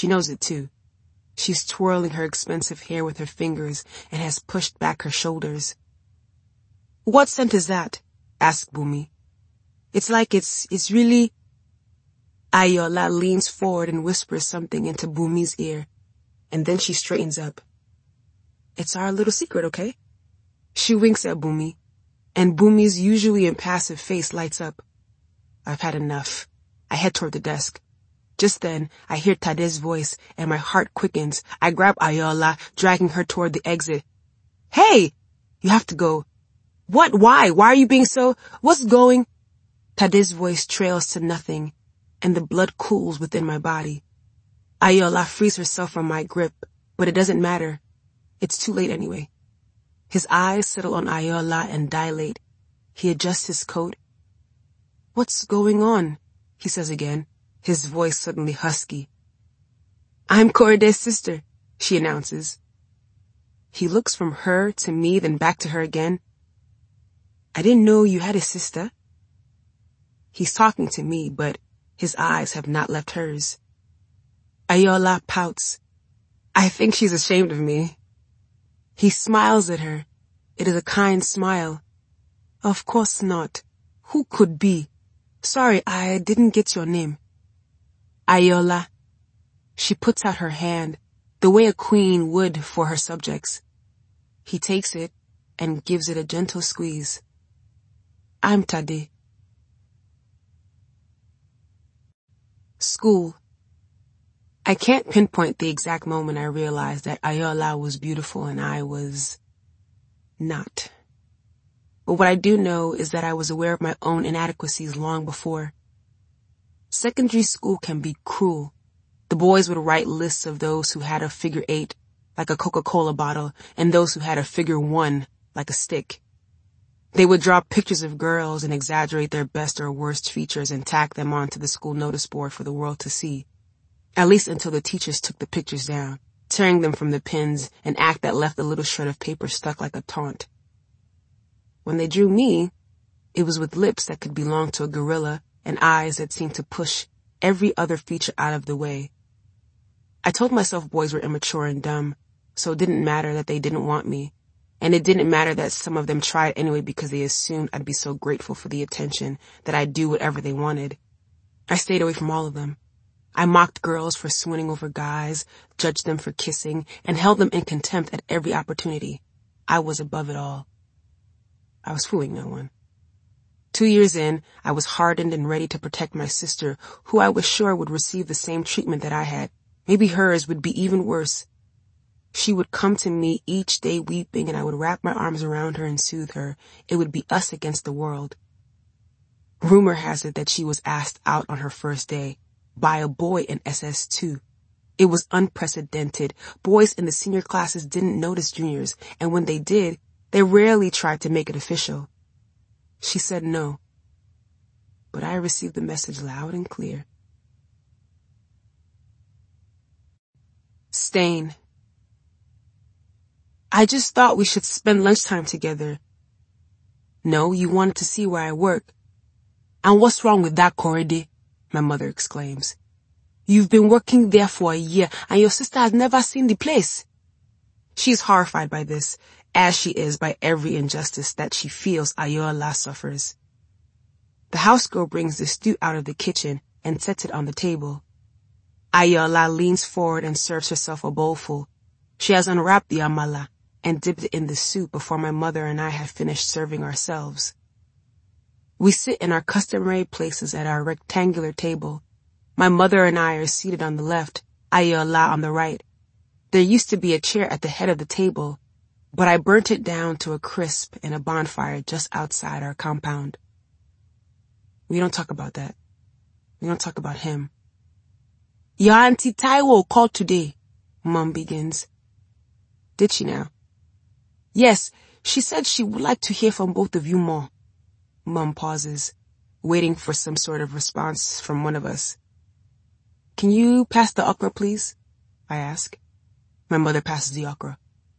She knows it too. She's twirling her expensive hair with her fingers and has pushed back her shoulders. "What scent is that?" asked Bumi. "It's like it's really..." Ayola leans forward and whispers something into Bumi's ear, and then she straightens up. "It's our little secret, okay?" She winks at Bumi, and Bumi's usually impassive face lights up. I've had enough. I head toward the desk. Just then, I hear Tade's voice, and my heart quickens. I grab Ayola, dragging her toward the exit. "Hey! You have to go." "What? Why? Why are you being so... What's going..." Tade's voice trails to nothing, and the blood cools within my body. Ayola frees herself from my grip, but it doesn't matter. It's too late anyway. His eyes settle on Ayola and dilate. He adjusts his coat. "What's going on?" he says again, his voice suddenly husky. "I'm Korede's sister," she announces. He looks from her to me, then back to her again. "I didn't know you had a sister." He's talking to me, but his eyes have not left hers. Ayola pouts. I think she's ashamed of me. He smiles at her. It is a kind smile. "Of course not. Who could be? Sorry, I didn't get your name." "Ayola." She puts out her hand, the way a queen would for her subjects. He takes it and gives it a gentle squeeze. "I'm Tade." School. I can't pinpoint the exact moment I realized that Ayola was beautiful and I was not. But what I do know is that I was aware of my own inadequacies long before. Secondary school can be cruel. The boys would write lists of those who had a figure 8, like a Coca-Cola bottle, and those who had a figure 1, like a stick. They would draw pictures of girls and exaggerate their best or worst features and tack them onto the school notice board for the world to see. At least until the teachers took the pictures down, tearing them from the pins, an act that left the little shred of paper stuck like a taunt. When they drew me, it was with lips that could belong to a gorilla and eyes that seemed to push every other feature out of the way. I told myself boys were immature and dumb, so it didn't matter that they didn't want me. And it didn't matter that some of them tried anyway because they assumed I'd be so grateful for the attention that I'd do whatever they wanted. I stayed away from all of them. I mocked girls for swooning over guys, judged them for kissing, and held them in contempt at every opportunity. I was above it all. I was fooling no one. 2 years in, I was hardened and ready to protect my sister, who I was sure would receive the same treatment that I had. Maybe hers would be even worse. She would come to me each day weeping, and I would wrap my arms around her and soothe her. It would be us against the world. Rumor has it that she was asked out on her first day by a boy in SS2. It was unprecedented. Boys in the senior classes didn't notice juniors, and when they did, they rarely tried to make it official. She said no. But I received the message loud and clear. Stain. "I just thought we should spend lunchtime together." "No, you wanted to see where I work." "And what's wrong with that, Korede?" my mother exclaims. "You've been working there for a year, and your sister has never seen the place." She's horrified by this, as she is by every injustice that she feels Ayola suffers. The housegirl brings the stew out of the kitchen and sets it on the table. Ayola leans forward and serves herself a bowlful. She has unwrapped the amala and dipped it in the soup before my mother and I have finished serving ourselves. We sit in our customary places at our rectangular table. My mother and I are seated on the left, Ayola on the right. There used to be a chair at the head of the table, but I burnt it down to a crisp in a bonfire just outside our compound. We don't talk about that. We don't talk about him. "Your Auntie Taiwo called today," Mom begins. "Did she now?" "Yes, she said she would like to hear from both of you more." Mom pauses, waiting for some sort of response from one of us. "Can you pass the okra, please?" I ask. My mother passes the okra.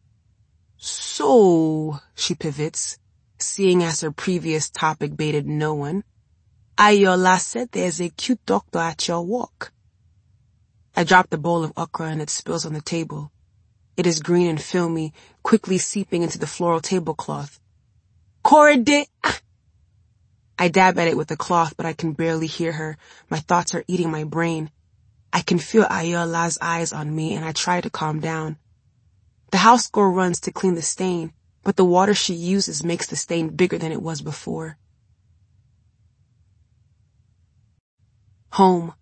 "So," she pivots, seeing as her previous topic baited no one, "Ayola said there's a cute doctor at your work." I drop the bowl of okra and it spills on the table. It is green and filmy, quickly seeping into the floral tablecloth. Korede! I dab at it with the cloth, but I can barely hear her. My thoughts are eating my brain. I can feel Ayola's eyes on me, and I try to calm down. The house girl runs to clean the stain, but the water she uses makes the stain bigger than it was before. Home.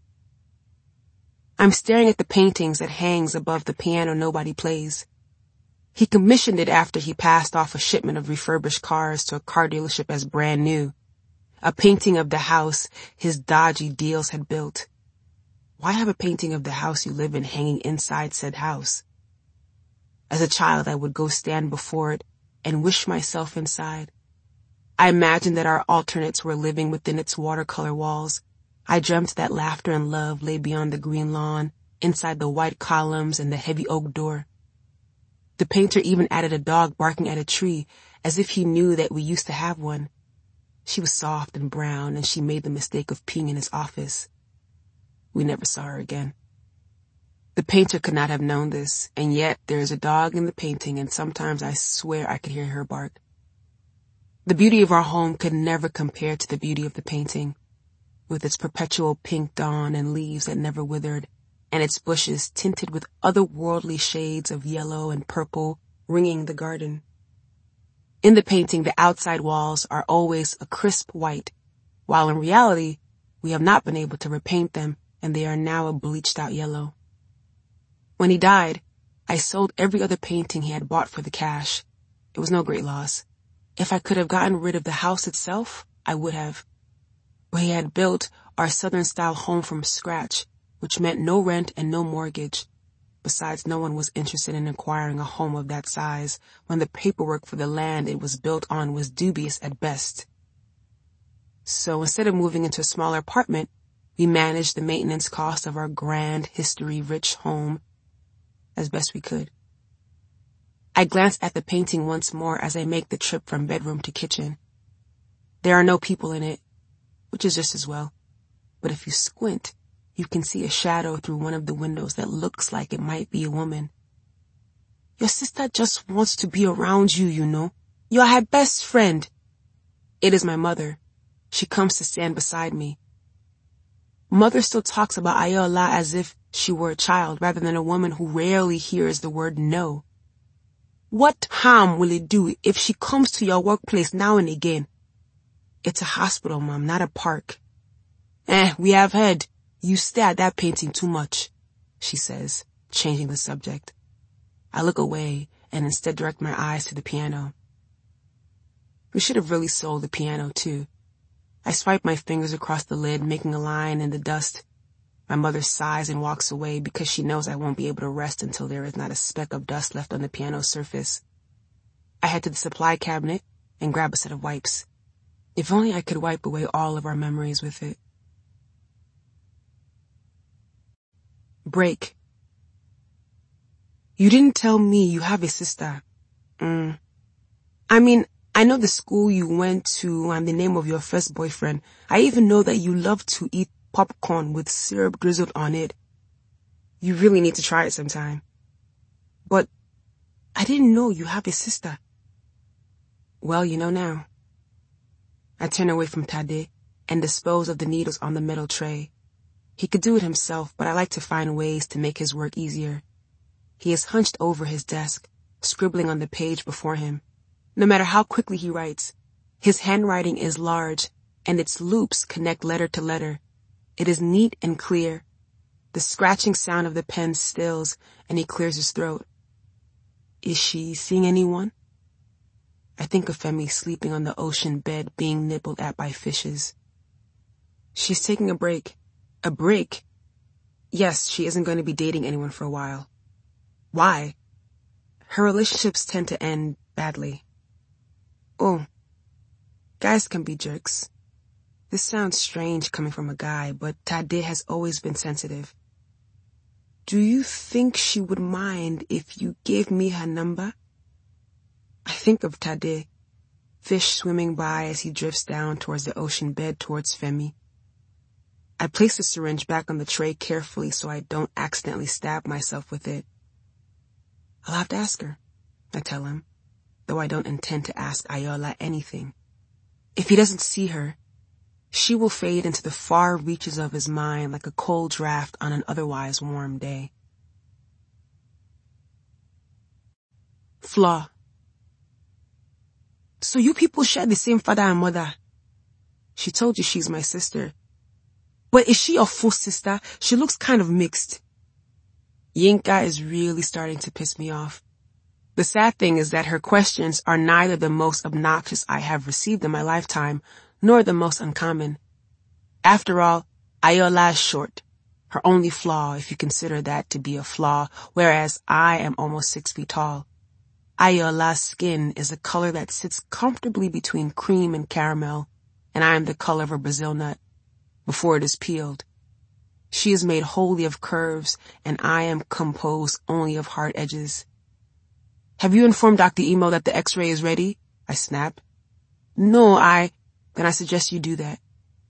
I'm staring at the paintings that hangs above the piano nobody plays. He commissioned it after he passed off a shipment of refurbished cars to a car dealership as brand new. A painting of the house his dodgy deals had built. Why have a painting of the house you live in hanging inside said house? As a child, I would go stand before it and wish myself inside. I imagined that our alternates were living within its watercolor walls. I dreamt that laughter and love lay beyond the green lawn, inside the white columns and the heavy oak door. The painter even added a dog barking at a tree, as if he knew that we used to have one. She was soft and brown, and she made the mistake of peeing in his office. We never saw her again. The painter could not have known this, and yet there is a dog in the painting, and sometimes I swear I could hear her bark. The beauty of our home could never compare to the beauty of the painting, with its perpetual pink dawn and leaves that never withered, and its bushes tinted with otherworldly shades of yellow and purple ringing the garden. In the painting, the outside walls are always a crisp white, while in reality, we have not been able to repaint them, and they are now a bleached-out yellow. When he died, I sold every other painting he had bought for the cash. It was no great loss. If I could have gotten rid of the house itself, I would have. But he had built our Southern-style home from scratch, which meant no rent and no mortgage. Besides, no one was interested in acquiring a home of that size when the paperwork for the land it was built on was dubious at best. So instead of moving into a smaller apartment, we managed the maintenance cost of our grand, history-rich home as best we could. I glance at the painting once more as I make the trip from bedroom to kitchen. There are no people in it, which is just as well. But if you squint, you can see a shadow through one of the windows that looks like it might be a woman. Your sister just wants to be around you, you know. You are her best friend. It is my mother. She comes to stand beside me. Mother still talks about Ayola as if she were a child rather than a woman who rarely hears the word no. What harm will it do if she comes to your workplace now and again? It's a hospital, Mom, not a park. We have heard. You stare at that painting too much, she says, changing the subject. I look away and instead direct my eyes to the piano. We should have really sold the piano, too. I swipe my fingers across the lid, making a line in the dust. My mother sighs and walks away because she knows I won't be able to rest until there is not a speck of dust left on the piano surface. I head to the supply cabinet and grab a set of wipes. If only I could wipe away all of our memories with it. Break. You didn't tell me you have a sister. I mean, I know the school you went to and the name of your first boyfriend. I even know that you love to eat popcorn with syrup drizzled on it. You really need to try it sometime. But I didn't know you have a sister. Well, you know now. I turn away from Tade and dispose of the needles on the metal tray. He could do it himself, but I like to find ways to make his work easier. He is hunched over his desk, scribbling on the page before him. No matter how quickly he writes, his handwriting is large, and its loops connect letter to letter. It is neat and clear. The scratching sound of the pen stills, and he clears his throat. Is she seeing anyone? I think of Femi sleeping on the ocean bed being nibbled at by fishes. She's taking a break. A break? Yes, she isn't going to be dating anyone for a while. Why? Her relationships tend to end badly. Oh, guys can be jerks. This sounds strange coming from a guy, but Tade has always been sensitive. Do you think she would mind if you gave me her number? I think of Tade, fish swimming by as he drifts down towards the ocean bed towards Femi. I place the syringe back on the tray carefully so I don't accidentally stab myself with it. I'll have to ask her, I tell him, though I don't intend to ask Ayola anything. If he doesn't see her, she will fade into the far reaches of his mind like a cold draft on an otherwise warm day. Flaw. So you people share the same father and mother? She told you she's my sister. But is she your full sister? She looks kind of mixed. Yinka is really starting to piss me off. The sad thing is that her questions are neither the most obnoxious I have received in my lifetime, nor the most uncommon. After all, Ayola is short, her only flaw if you consider that to be a flaw, whereas I am almost 6 feet tall. Ayola's skin is a color that sits comfortably between cream and caramel, and I am the color of a Brazil nut before it is peeled. She is made wholly of curves, and I am composed only of hard edges. Have you informed Dr. Emo that the x-ray is ready? I snap. No, Then I suggest you do that.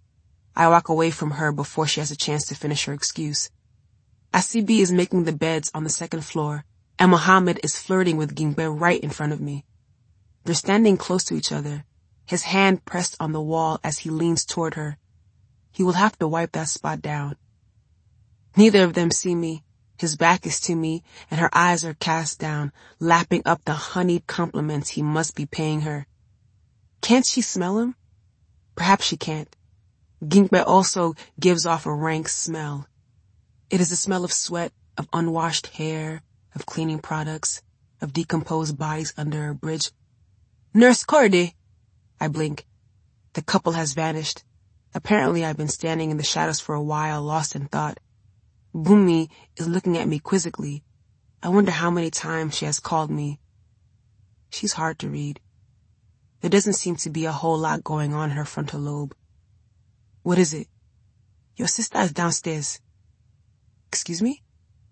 I walk away from her before she has a chance to finish her excuse. Asibi is making the beds on the second floor, and Mohammed is flirting with Gingbe right in front of me. They're standing close to each other, his hand pressed on the wall as he leans toward her. He will have to wipe that spot down. Neither of them see me. His back is to me, and her eyes are cast down, lapping up the honeyed compliments he must be paying her. Can't she smell him? Perhaps she can't. Gingbe also gives off a rank smell. It is the smell of sweat, of unwashed hair, of cleaning products, of decomposed bodies under a bridge. Nurse Cordy! I blink. The couple has vanished. Apparently I've been standing in the shadows for a while, lost in thought. Bumi is looking at me quizzically. I wonder how many times she has called me. She's hard to read. There doesn't seem to be a whole lot going on in her frontal lobe. What is it? Your sister is downstairs. Excuse me?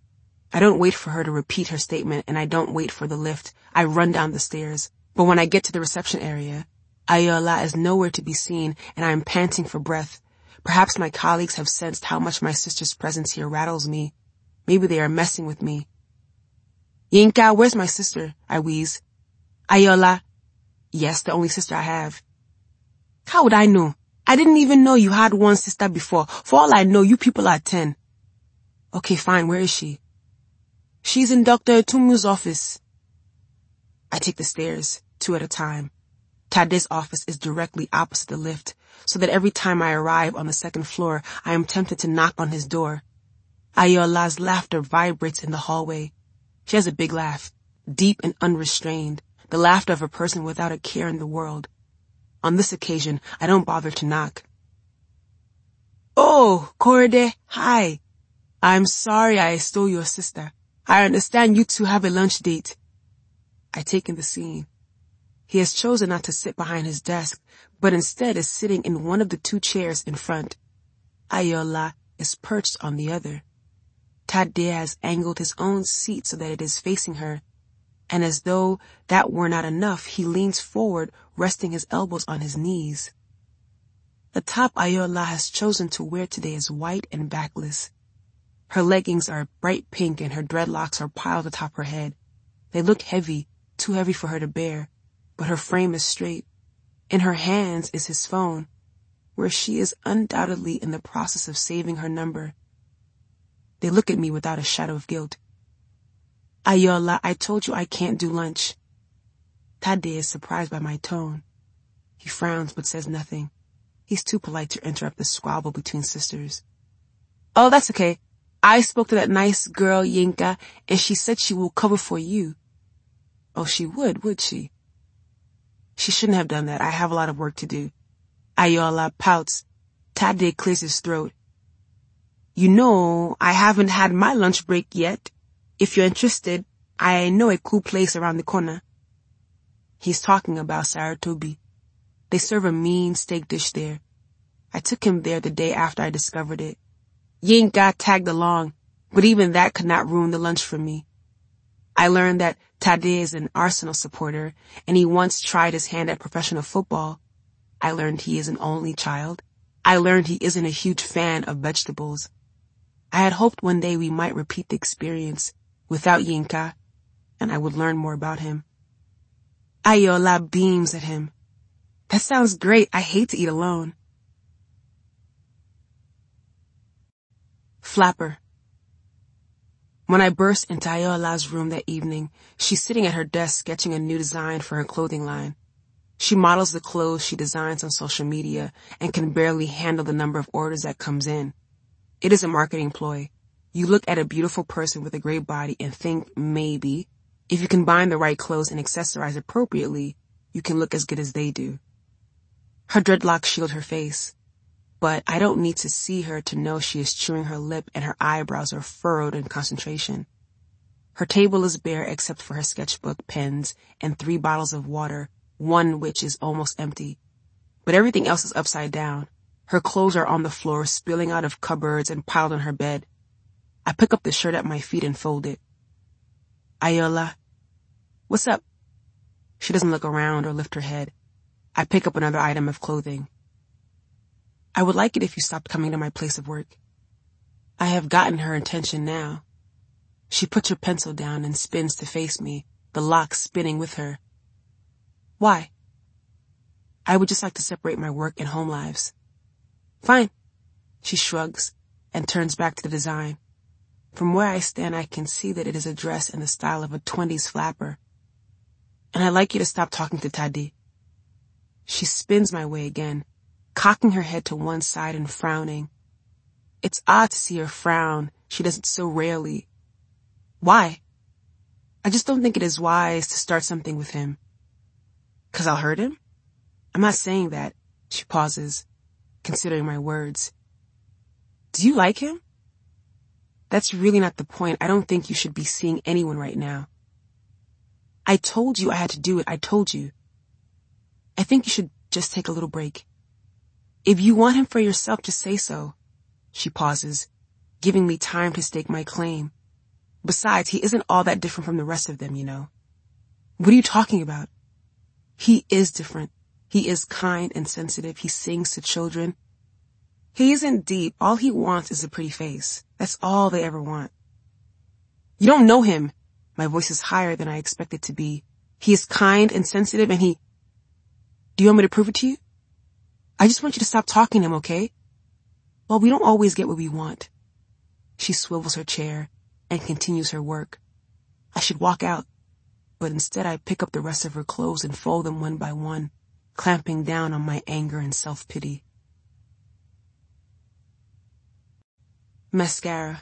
I don't wait for her to repeat her statement, and I don't wait for the lift. I run down the stairs. But when I get to the reception area, Ayola is nowhere to be seen, and I am panting for breath. Perhaps my colleagues have sensed how much my sister's presence here rattles me. Maybe they are messing with me. Yinka, where's my sister? I wheeze. Ayola. Yes, the only sister I have. How would I know? I didn't even know you had one sister before. For all I know, you people are 10. Okay, fine, where is she? She's in Dr. Tumu's office. I take the stairs, 2 at a time. Tade's office is directly opposite the lift, so that every time I arrive on the second floor, I am tempted to knock on his door. Ayola's laughter vibrates in the hallway. She has a big laugh, deep and unrestrained, the laughter of a person without a care in the world. On this occasion, I don't bother to knock. Oh, Korede, hi. I'm sorry I stole your sister. I understand you two have a lunch date. I take in the scene. He has chosen not to sit behind his desk, but instead is sitting in one of the 2 chairs in front. Ayola is perched on the other. Tade has angled his own seat so that it is facing her, and as though that were not enough, he leans forward, resting his elbows on his knees. The top Ayola has chosen to wear today is white and backless. Her leggings are bright pink and her dreadlocks are piled atop her head. They look heavy, too heavy for her to bear, but her frame is straight. In her hands is his phone, where she is undoubtedly in the process of saving her number. They look at me without a shadow of guilt. Ayola, I told you I can't do lunch. Tade is surprised by my tone. He frowns but says nothing. He's too polite to interrupt the squabble between sisters. Oh, that's okay. I spoke to that nice girl, Yinka, and she said she will cover for you. Oh, she would she? She shouldn't have done that. I have a lot of work to do. Ayola pouts. Tade clears his throat. You know, I haven't had my lunch break yet. If you're interested, I know a cool place around the corner. He's talking about Saratobi. They serve a mean steak dish there. I took him there the day after I discovered it. Yinka tagged along, but even that could not ruin the lunch for me. I learned that Tade is an Arsenal supporter, and he once tried his hand at professional football. I learned he is an only child. I learned he isn't a huge fan of vegetables. I had hoped one day we might repeat the experience without Yinka, and I would learn more about him. Ayola beams at him. That sounds great. I hate to eat alone. Flapper. When I burst into Ayola's room that evening, she's sitting at her desk sketching a new design for her clothing line. She models the clothes she designs on social media and can barely handle the number of orders that comes in. It is a marketing ploy. You look at a beautiful person with a great body and think maybe, if you combine the right clothes and accessorize appropriately, you can look as good as they do. Her dreadlocks shield her face, but I don't need to see her to know she is chewing her lip and her eyebrows are furrowed in concentration. Her table is bare except for her sketchbook, pens, and 3 bottles of water, one which is almost empty. But everything else is upside down. Her clothes are on the floor, spilling out of cupboards and piled on her bed. I pick up the shirt at my feet and fold it. Ayola. What's up? She doesn't look around or lift her head. I pick up another item of clothing. I would like it if you stopped coming to my place of work. I have gotten her attention now. She puts her pencil down and spins to face me, the lock spinning with her. Why? I would just like to separate my work and home lives. Fine. She shrugs and turns back to the design. From where I stand, I can see that it is a dress in the style of a 20s flapper. And I'd like you to stop talking to Tadi. She spins my way again, cocking her head to one side and frowning. It's odd to see her frown. She does it so rarely. Why? I just don't think it is wise to start something with him. 'Cause I'll hurt him? I'm not saying that. She pauses, considering my words. Do you like him? That's really not the point. I don't think you should be seeing anyone right now. I told you I had to do it. I told you. I think you should just take a little break. If you want him for yourself, just say so. She pauses, giving me time to stake my claim. Besides, he isn't all that different from the rest of them, you know. What are you talking about? He is different. He is kind and sensitive. He sings to children. He isn't deep. All he wants is a pretty face. That's all they ever want. You don't know him. My voice is higher than I expect it to be. He is kind and sensitive and he... Do you want me to prove it to you? I just want you to stop talking to him, okay? Well, we don't always get what we want. She swivels her chair and continues her work. I should walk out, but instead I pick up the rest of her clothes and fold them one by one, clamping down on my anger and self-pity. Mascara.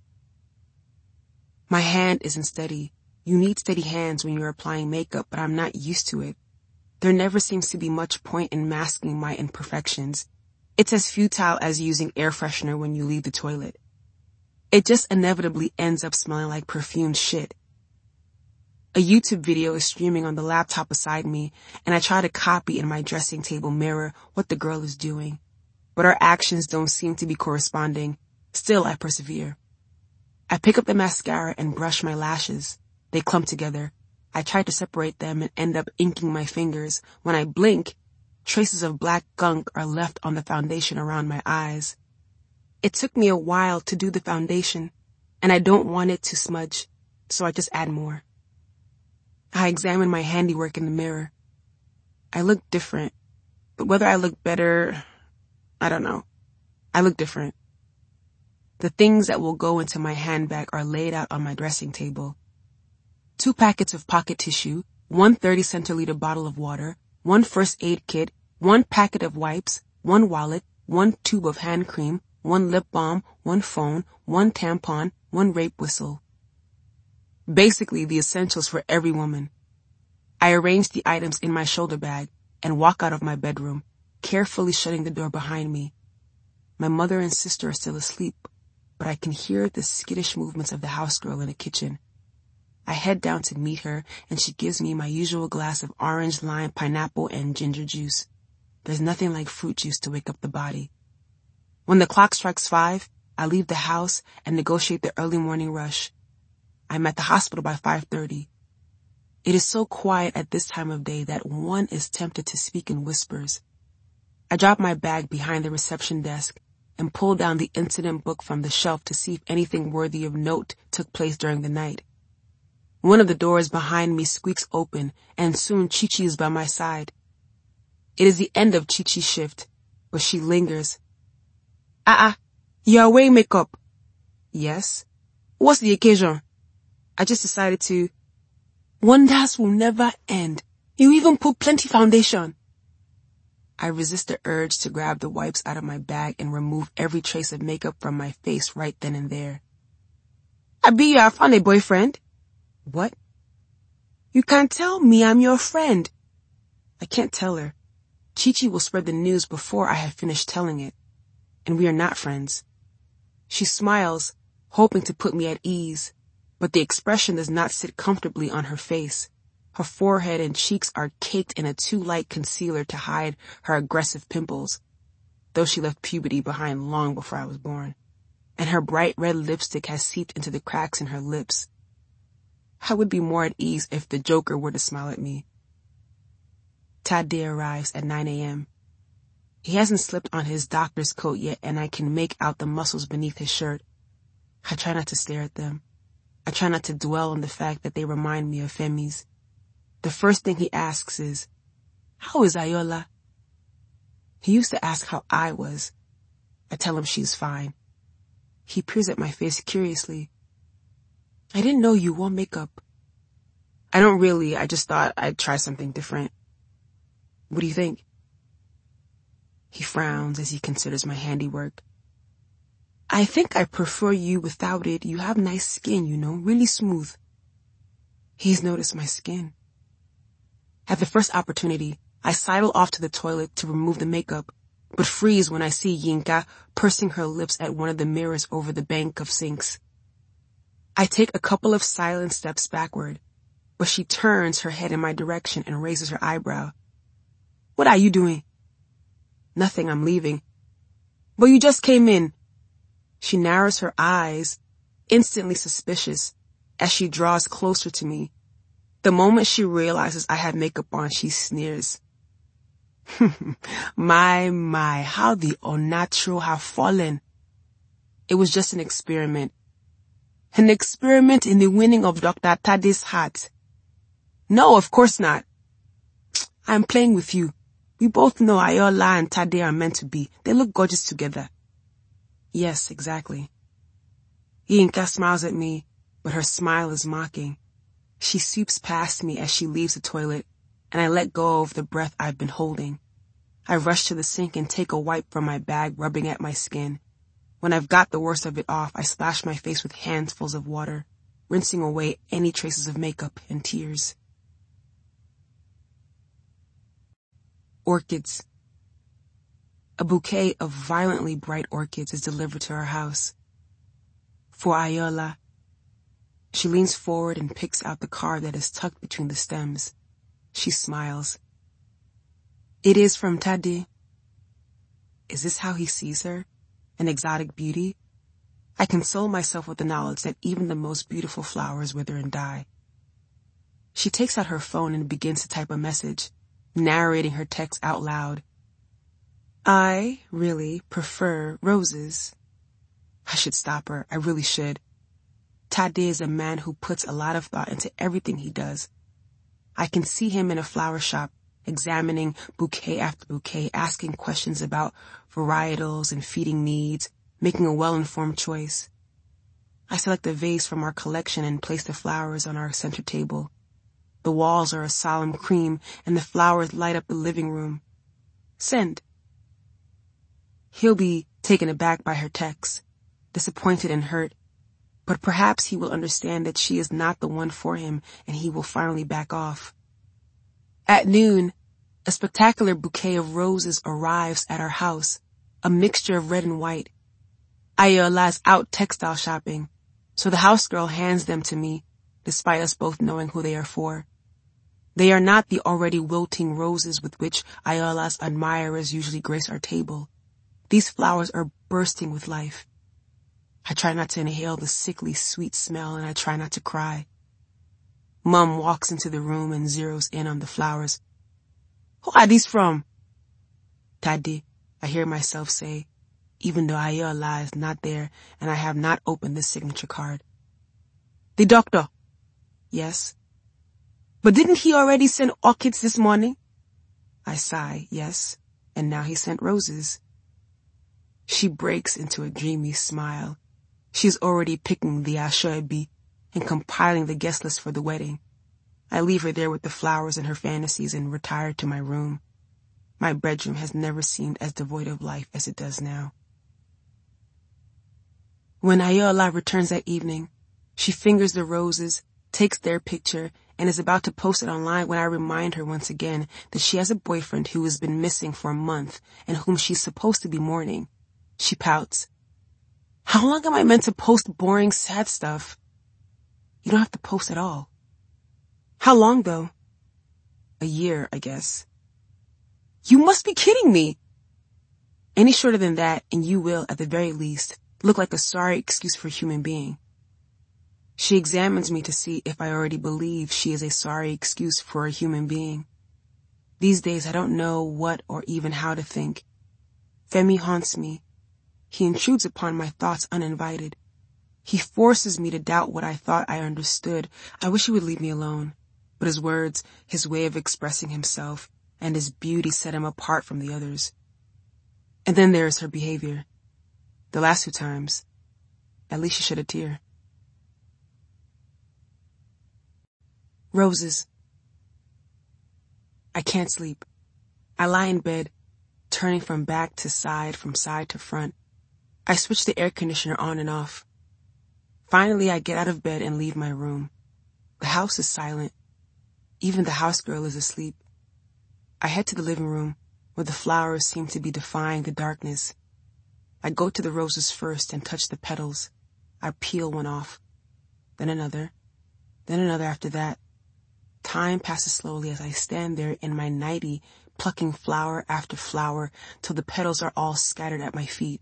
My hand isn't steady. You need steady hands when you're applying makeup, but I'm not used to it. There never seems to be much point in masking my imperfections. It's as futile as using air freshener when you leave the toilet. It just inevitably ends up smelling like perfumed shit. A YouTube video is streaming on the laptop beside me, and I try to copy in my dressing table mirror what the girl is doing. But our actions don't seem to be corresponding. Still, I persevere. I pick up the mascara and brush my lashes. They clump together. I try to separate them and end up inking my fingers. When I blink, traces of black gunk are left on the foundation around my eyes. It took me a while to do the foundation, and I don't want it to smudge, so I just add more. I examine my handiwork in the mirror. I look different, but whether I look better, I don't know. I look different. The things that will go into my handbag are laid out on my dressing table. 2 packets of pocket tissue, 1 30-centiliter bottle of water, 1 first aid kit, 1 packet of wipes, 1 wallet, 1 tube of hand cream, 1 lip balm, 1 phone, 1 tampon, 1 rape whistle. Basically the essentials for every woman. I arrange the items in my shoulder bag and walk out of my bedroom, carefully shutting the door behind me. My mother and sister are still asleep, but I can hear the skittish movements of the house girl in the kitchen. I head down to meet her, and she gives me my usual glass of orange, lime, pineapple, and ginger juice. There's nothing like fruit juice to wake up the body. When the clock strikes 5, I leave the house and negotiate the early morning rush. I'm at the hospital by 5:30. It is so quiet at this time of day that one is tempted to speak in whispers. I dropped my bag behind the reception desk and pulled down the incident book from the shelf to see if anything worthy of note took place during the night. One of the doors behind me squeaks open, and soon Chi-Chi is by my side. It is the end of Chi-Chi's shift, but she lingers. You're wearing makeup. Yes. What's the occasion? I just decided to. Wonders will never end. You even put plenty foundation. I resist the urge to grab the wipes out of my bag and remove every trace of makeup from my face right then and there. Abi, you have found a boyfriend? What? You can't tell me I'm your friend. I can't tell her. Chi-Chi will spread the news before I have finished telling it. And we are not friends. She smiles, hoping to put me at ease, but the expression does not sit comfortably on her face. Her forehead and cheeks are caked in a too light concealer to hide her aggressive pimples, though she left puberty behind long before I was born, and her bright red lipstick has seeped into the cracks in her lips. I would be more at ease if the Joker were to smile at me. Tade arrives at 9 a.m. He hasn't slipped on his doctor's coat yet, and I can make out the muscles beneath his shirt. I try not to stare at them. I try not to dwell on the fact that they remind me of Femi's. The first thing he asks is, "How is Ayola?" He used to ask how I was. I tell him she's fine. He peers at my face curiously. I didn't know you wore makeup. I don't really, I just thought I'd try something different. What do you think? He frowns as he considers my handiwork. I think I prefer you without it. You have nice skin, really smooth. He's noticed my skin. At the first opportunity, I sidle off to the toilet to remove the makeup, but freeze when I see Yinka pursing her lips at one of the mirrors over the bank of sinks. I take a couple of silent steps backward, but she turns her head in my direction and raises her eyebrow. What are you doing? Nothing, I'm leaving. But you just came in. She narrows her eyes, instantly suspicious, as she draws closer to me. The moment she realizes I have makeup on, she sneers. My, how the unnatural have fallen. It was just an experiment. An experiment in the winning of Dr. Tade's heart. No, of course not. I'm playing with you. We both know Ayola and Tade are meant to be. They look gorgeous together. Yes, exactly. Yinka smiles at me, but her smile is mocking. She sweeps past me as she leaves the toilet, and I let go of the breath I've been holding. I rush to the sink and take a wipe from my bag, rubbing at my skin. When I've got the worst of it off, I splash my face with handfuls of water, rinsing away any traces of makeup and tears. Orchids. A bouquet of violently bright orchids is delivered to our house. For Ayola. She leans forward and picks out the card that is tucked between the stems. She smiles. It is from Tade. Is this how he sees her? An exotic beauty? I console myself with the knowledge that even the most beautiful flowers wither and die. She takes out her phone and begins to type a message, narrating her text out loud. I really prefer roses. I should stop her. I really should. Tade is a man who puts a lot of thought into everything he does. I can see him in a flower shop, examining bouquet after bouquet, asking questions about varietals and feeding needs, making a well-informed choice. I select a vase from our collection and place the flowers on our center table. The walls are a solemn cream, and the flowers light up the living room. Send. He'll be taken aback by her text, disappointed and hurt, but perhaps he will understand that she is not the one for him, and he will finally back off. At noon, a spectacular bouquet of roses arrives at our house, a mixture of red and white. Ayola's out textile shopping, so the house girl hands them to me, despite us both knowing who they are for. They are not the already wilting roses with which Ayola's admirers usually grace our table. These flowers are bursting with life. I try not to inhale the sickly sweet smell, and I try not to cry. Mom walks into the room and zeroes in on the flowers. Who are these from? Tade, I hear myself say, even though Ayola is not there and I have not opened the signature card. The doctor. Yes. But didn't he already send orchids this morning? I sigh, yes, and now he sent roses. She breaks into a dreamy smile. She's already picking the ashoebi and compiling the guest list for the wedding. I leave her there with the flowers and her fantasies and retire to my room. My bedroom has never seemed as devoid of life as it does now. When Ayola returns that evening, she fingers the roses, takes their picture, and is about to post it online when I remind her once again that she has a boyfriend who has been missing for a month and whom she's supposed to be mourning. She pouts. How long am I meant to post boring, sad stuff? You don't have to post at all. How long, though? A year, I guess. You must be kidding me. Any shorter than that, and you will, at the very least, look like a sorry excuse for a human being. She examines me to see if I already believe she is a sorry excuse for a human being. These days I don't know what or even how to think. Femi haunts me. He intrudes upon my thoughts uninvited. He forces me to doubt what I thought I understood. I wish he would leave me alone. But his words, his way of expressing himself, and his beauty set him apart from the others. And then there is her behavior. The last 2 times, at least she shed a tear. Roses. I can't sleep. I lie in bed, turning from back to side, from side to front. I switch the air conditioner on and off. Finally, I get out of bed and leave my room. The house is silent. Even the house girl is asleep. I head to the living room, where the flowers seem to be defying the darkness. I go to the roses first and touch the petals. I peel one off. Then another after that. Time passes slowly as I stand there in my nightie, plucking flower after flower till the petals are all scattered at my feet.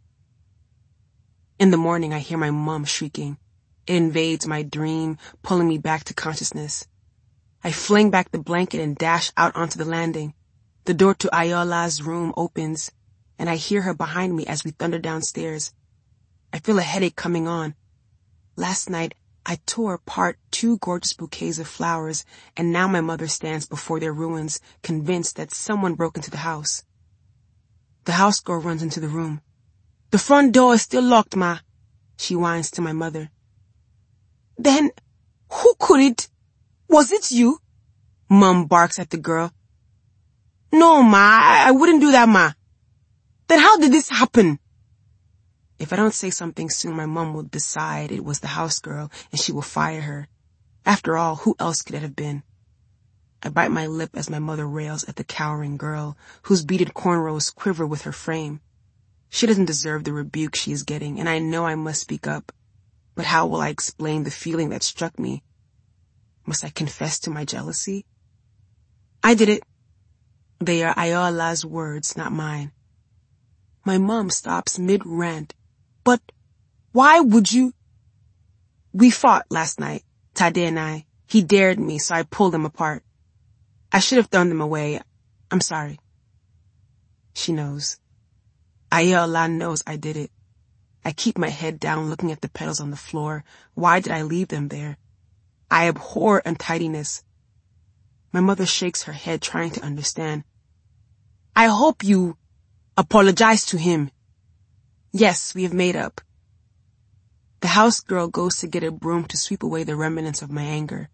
In the morning, I hear my mom shrieking. It invades my dream, pulling me back to consciousness. I fling back the blanket and dash out onto the landing. The door to Ayola's room opens, and I hear her behind me as we thunder downstairs. I feel a headache coming on. Last night, I tore apart 2 gorgeous bouquets of flowers, and now my mother stands before their ruins, convinced that someone broke into the house. The house girl runs into the room. The front door is still locked, Ma, she whines to my mother. Then, who could it? Was it you? Mom barks at the girl. No, Ma, I wouldn't do that, Ma. Then how did this happen? If I don't say something soon, my mom will decide it was the house girl and she will fire her. After all, who else could it have been? I bite my lip as my mother rails at the cowering girl, whose beaded cornrows quiver with her frame. She doesn't deserve the rebuke she is getting, and I know I must speak up. But how will I explain the feeling that struck me? Must I confess to my jealousy? I did it. They are Ayola's words, not mine. My mom stops mid-rant. But why would you? We fought last night, Tade and I. He dared me, so I pulled them apart. I should have thrown them away. I'm sorry. She knows. Ayola knows I did it. I keep my head down looking at the petals on the floor. Why did I leave them there? I abhor untidiness. My mother shakes her head, trying to understand. I hope you apologize to him. Yes, we have made up. The house girl goes to get a broom to sweep away the remnants of my anger.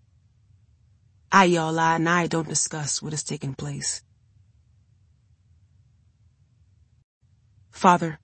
Ayola and I don't discuss what has taken place. Father.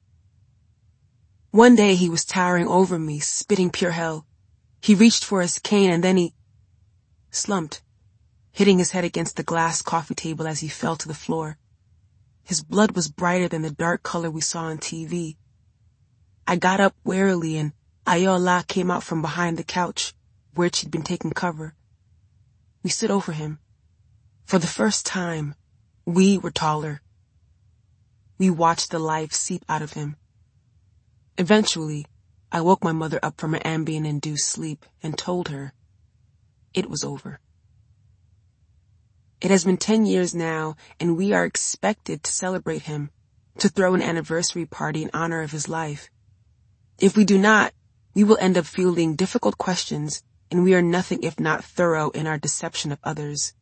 One day he was towering over me, spitting pure hell. He reached for his cane and then he slumped, hitting his head against the glass coffee table as he fell to the floor. His blood was brighter than the dark color we saw on TV. I got up warily and Ayola came out from behind the couch, where she'd been taking cover. We stood over him. For the first time, we were taller. We watched the life seep out of him. Eventually, I woke my mother up from her Ambien-induced sleep and told her it was over. It has been 10 years now, and we are expected to celebrate him, to throw an anniversary party in honor of his life. If we do not, we will end up fielding difficult questions, and we are nothing if not thorough in our deception of others.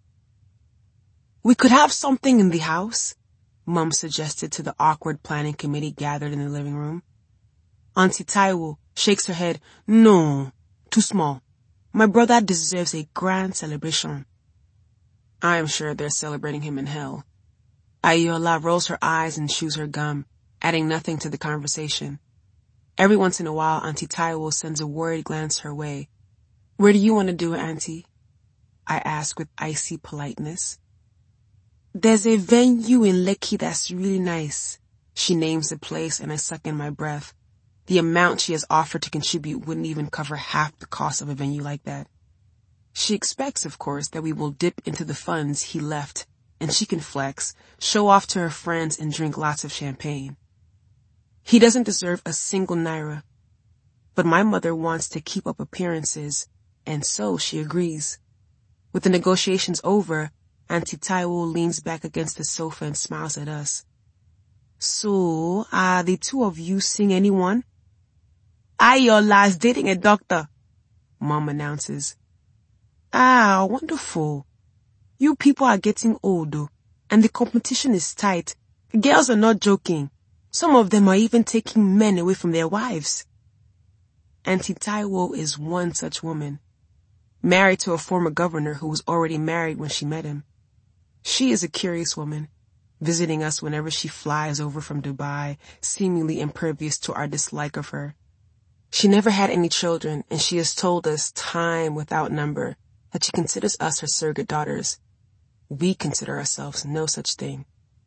We could have something in the house, Mom suggested to the awkward planning committee gathered in the living room. Auntie Taiwo shakes her head. No, too small. My brother deserves a grand celebration. I am sure they're celebrating him in hell. Ayola rolls her eyes and chews her gum, adding nothing to the conversation. Every once in a while, Auntie Taiwo sends a worried glance her way. Where do you want to do it, Auntie? I ask with icy politeness. There's a venue in Lekki that's really nice. She names the place and I suck in my breath. The amount she has offered to contribute wouldn't even cover half the cost of a venue like that. She expects, of course, that we will dip into the funds he left, and she can flex, show off to her friends, and drink lots of champagne. He doesn't deserve a single naira. But my mother wants to keep up appearances, and so she agrees. With the negotiations over, Auntie Taiwo leans back against the sofa and smiles at us. So, are the two of you seeing anyone? Ayola is dating a doctor, Mom announces. Ah, wonderful. You people are getting old, though, and the competition is tight. The girls are not joking. Some of them are even taking men away from their wives. Auntie Taiwo is one such woman, married to a former governor who was already married when she met him. She is a curious woman, visiting us whenever she flies over from Dubai, seemingly impervious to our dislike of her. She never had any children, and she has told us time without number that she considers us her surrogate daughters. We consider ourselves no such thing.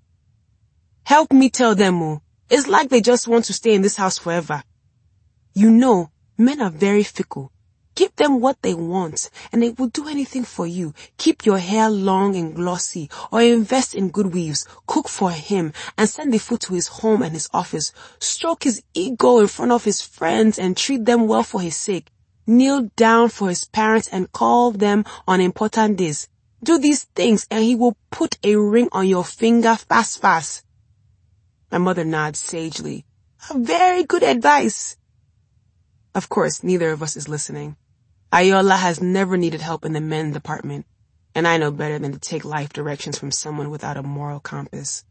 Help me tell them, it's like they just want to stay in this house forever. You know, men are very fickle. Give them what they want, and they will do anything for you. Keep your hair long and glossy, or invest in good weaves. Cook for him, and send the food to his home and his office. Stroke his ego in front of his friends, and treat them well for his sake. Kneel down for his parents, and call them on important days. Do these things, and he will put a ring on your finger fast. My mother nods sagely. Very good advice. Of course, neither of us is listening. Ayola has never needed help in the men's department, and I know better than to take life directions from someone without a moral compass.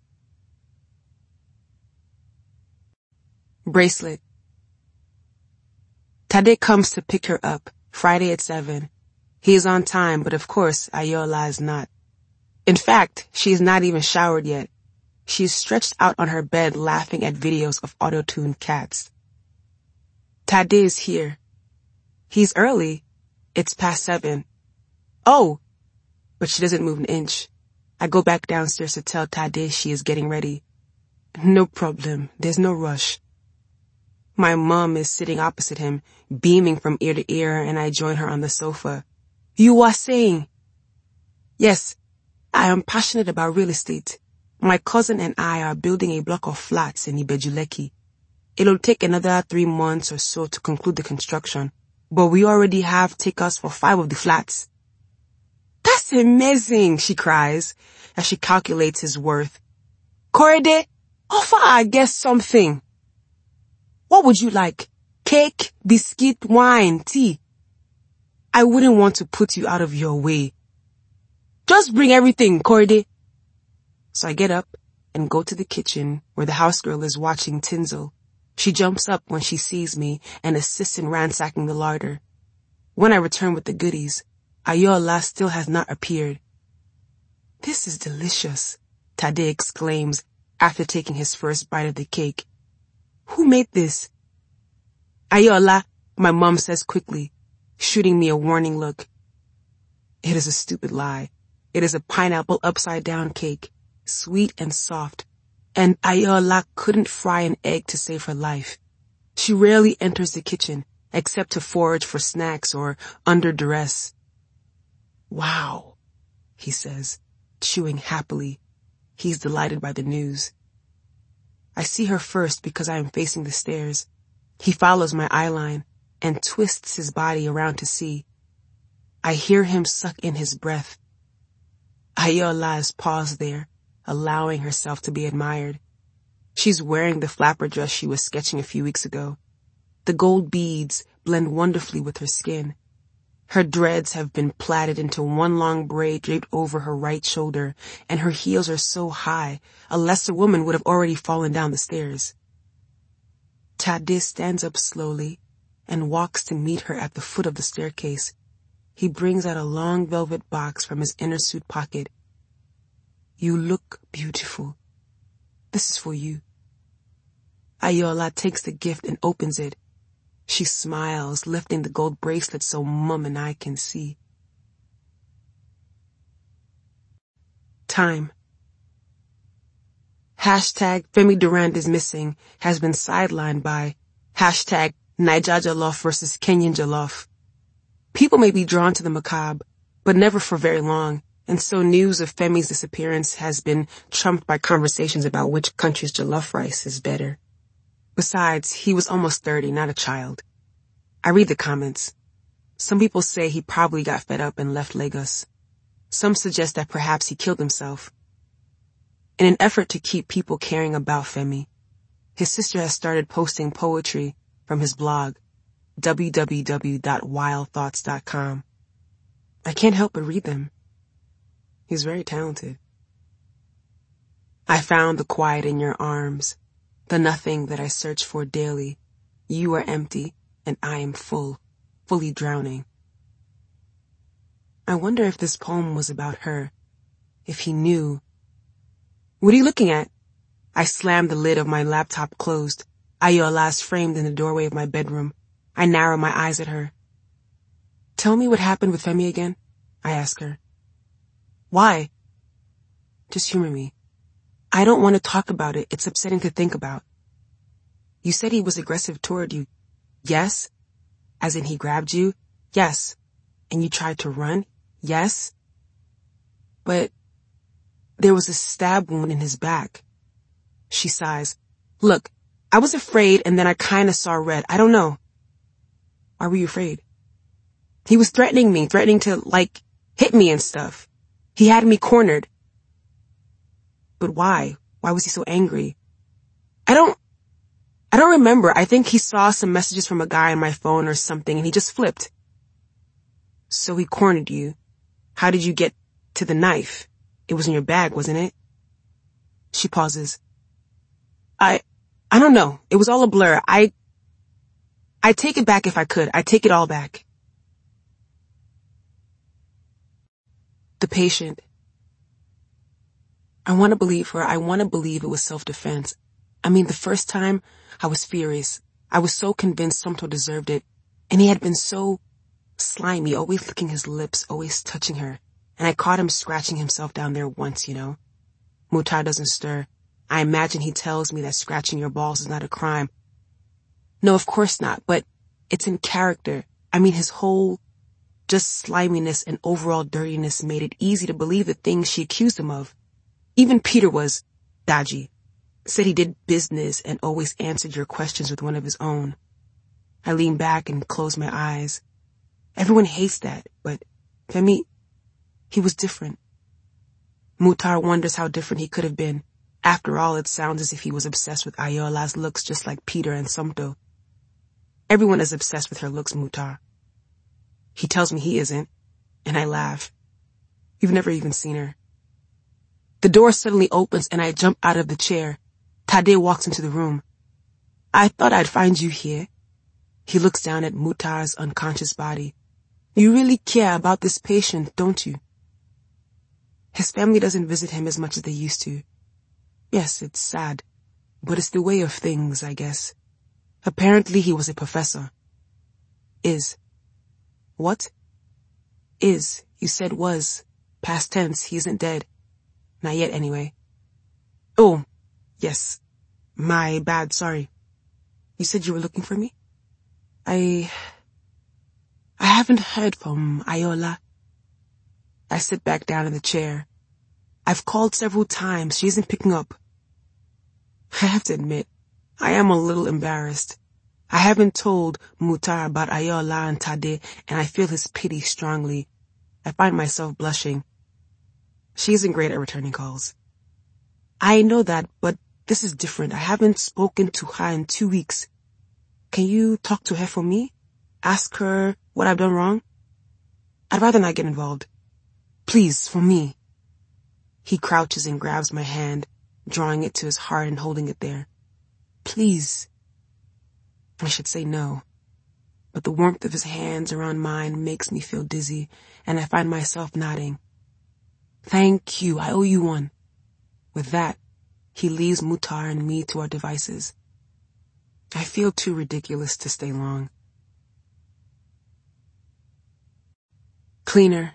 Bracelet. Tade comes to pick her up, Friday at 7. He is on time, but of course, Ayola is not. In fact, she is not even showered yet. She is stretched out on her bed laughing at videos of auto-tuned cats. Tade is here. He's early. It's past 7. Oh! But she doesn't move an inch. I go back downstairs to tell Tade she is getting ready. No problem. There's no rush. My mom is sitting opposite him, beaming from ear to ear, and I join her on the sofa. You are saying? Yes, I am passionate about real estate. My cousin and I are building a block of flats in Ibejuleki. It'll take another 3 months or so to conclude the construction, but we already have takers for 5 of the flats. That's amazing, she cries, as she calculates his worth. Korede, offer our guests something. What would you like? Cake, biscuit, wine, tea? I wouldn't want to put you out of your way. Just bring everything, Korede. So I get up and go to the kitchen where the house girl is watching tinsel. She jumps up when she sees me and assists in ransacking the larder. When I return with the goodies, Ayola still has not appeared. This is delicious, Tade exclaims after taking his first bite of the cake. Who made this? Ayola, my mom says quickly, shooting me a warning look. It is a stupid lie. It is a pineapple upside-down cake, sweet and soft, and Ayola couldn't fry an egg to save her life. She rarely enters the kitchen, except to forage for snacks or under duress. Wow, he says, chewing happily. He's delighted by the news. I see her first because I am facing the stairs. He follows my eyeline and twists his body around to see. I hear him suck in his breath. Ayola is paused there, allowing herself to be admired. She's wearing the flapper dress she was sketching a few weeks ago. The gold beads blend wonderfully with her skin. Her dreads have been plaited into one long braid draped over her right shoulder, and her heels are so high, a lesser woman would have already fallen down the stairs. Tade stands up slowly and walks to meet her at the foot of the staircase. He brings out a long velvet box from his inner suit pocket. You look beautiful. This is for you. Ayola takes the gift and opens it. She smiles, lifting the gold bracelet so Mum and I can see. Time. Hashtag Femi Durand is missing has been sidelined by hashtag Niger Jollof versus Kenyan Jollof. People may be drawn to the macabre, but never for very long, and so news of Femi's disappearance has been trumped by conversations about which country's jollof rice is better. Besides, he was almost 30, not a child. I read the comments. Some people say he probably got fed up and left Lagos. Some suggest that perhaps he killed himself. In an effort to keep people caring about Femi, his sister has started posting poetry from his blog, www.wildthoughts.com. I can't help but read them. He's very talented. I found the quiet in your arms, the nothing that I search for daily. You are empty, and I am full, fully drowning. I wonder if this poem was about her, if he knew. What are you looking at? I slammed the lid of my laptop closed. Ayola is framed in the doorway of my bedroom. I narrow my eyes at her. Tell me what happened with Femi again, I ask her. Why? Just humor me. I don't want to talk about it. It's upsetting to think about. You said he was aggressive toward you. Yes? As in he grabbed you? Yes. And you tried to run? Yes. But there was a stab wound in his back. She sighs. Look, I was afraid and then I kinda saw red. I don't know. Why were you afraid? He was threatening me, threatening to, hit me and stuff. He had me cornered. But why? Why was he so angry? I don't remember. I think he saw some messages from a guy on my phone or something and he just flipped. So he cornered you. How did you get to the knife? It was in your bag, wasn't it? She pauses. I don't know. It was all a blur. I'd take it back if I could. I'd take it all back. The patient. I want to believe her. I want to believe it was self-defense. I mean, the first time, I was furious. I was so convinced Somto deserved it. And he had been so slimy, always licking his lips, always touching her. And I caught him scratching himself down there once, you know. Muhtar doesn't stir. I imagine he tells me that scratching your balls is not a crime. No, of course not, but it's in character. I mean, his whole just sliminess and overall dirtiness made it easy to believe the things she accused him of. Even Peter was dodgy. Said he did business and always answered your questions with one of his own. I leaned back and closed my eyes. Everyone hates that, but Femi, he was different. Muhtar wonders how different he could have been. After all, it sounds as if he was obsessed with Ayola's looks just like Peter and Somto. Everyone is obsessed with her looks, Muhtar. He tells me he isn't, and I laugh. You've never even seen her. The door suddenly opens and I jump out of the chair. Tade walks into the room. I thought I'd find you here. He looks down at Muhtar's unconscious body. You really care about this patient, don't you? His family doesn't visit him as much as they used to. Yes, it's sad, but it's the way of things, I guess. Apparently he was a professor. Is. What? Is. You said was. Past tense, he isn't dead. Not yet, anyway. Oh, yes. My bad, sorry. You said you were looking for me? I haven't heard from Ayola. I sit back down in the chair. I've called several times. She isn't picking up. I have to admit, I am a little embarrassed. I haven't told Muhtar about Ayola and Tade, and I feel his pity strongly. I find myself blushing. She isn't great at returning calls. I know that, but this is different. I haven't spoken to her in 2 weeks. Can you talk to her for me? Ask her what I've done wrong? I'd rather not get involved. Please, for me. He crouches and grabs my hand, drawing it to his heart and holding it there. Please. I should say no, but the warmth of his hands around mine makes me feel dizzy, and I find myself nodding. Thank you, I owe you one. With that, he leaves Muhtar and me to our devices. I feel too ridiculous to stay long. Cleaner.